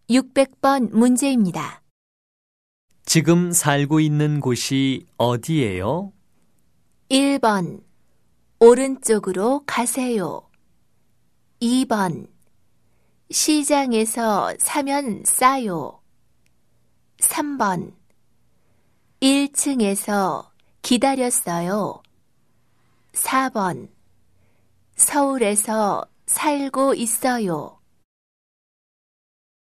600번 문제입니다. 지금 살고 있는 곳이 어디예요? 1번 오른쪽으로 가세요. 2번 시장에서 사면 싸요. 3번 1층에서 기다렸어요. 4번 서울에서 살고 있어요.